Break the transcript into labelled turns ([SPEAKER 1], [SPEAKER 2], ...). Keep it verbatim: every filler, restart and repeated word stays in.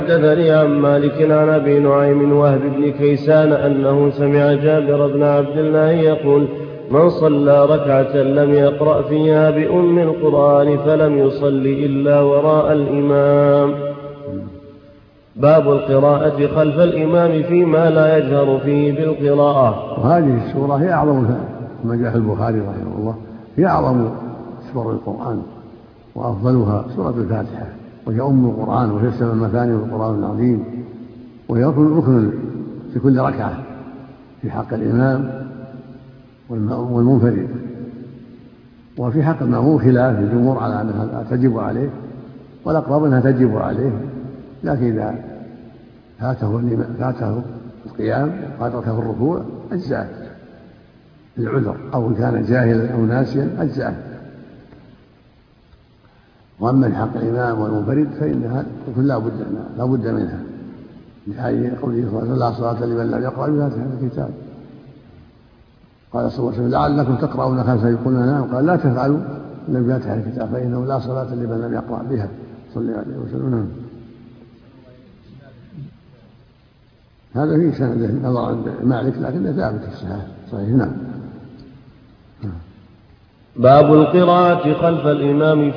[SPEAKER 1] حدثني عن مالك عن أبي نعيم وهب بن كيسان أنه سمع جابر بن عبد الله يقول: من صلى ركعة لم يقرأ فيها بأم القرآن فلم يصل إلا وراء الإمام. باب القراءة خلف الإمام فيما لا يجهر فيه بالقراءة.
[SPEAKER 2] وهذه السورة هي أعظم ما جاء في البخاري رحمه الله، هي أعظم سور القرآن وأفضلها سورة الفاتحة، وهي أم القرآن، وهي السبع المثاني والقرآن العظيم، وهي ركن في كل ركعة في حق الإمام والمنفرد. وفي حق المأموم خلاف الجمهور على أنها تجب عليه، والأقرب أنها تجب عليه، لكن إذا فاته فاته القيام وأدركه الركوع أجزأه العذر، أو إن كان جاهلا أو ناسيا أجزأه. وأما من حق الإمام والمنفرد فإنها لا بد لا بد منها، لحديث قوله صلى الله عليه وسلم: لا صلاة لمن لم يقرأ بفاتحة الكتاب. قال صلى الله عليه وسلم: لعلكم تقرؤون خمسة يقولون نعم، قال: لا تفعلوا إلا بفاتحة الكتاب فإنه لا صلاة لمن لم يقرأ بها صلى الله عليه وسلم. هذا فيه سند نظر عند مالك لكنه ثابت في الصحيح صحيح. نعم.
[SPEAKER 1] باب القراءة خلف الإمام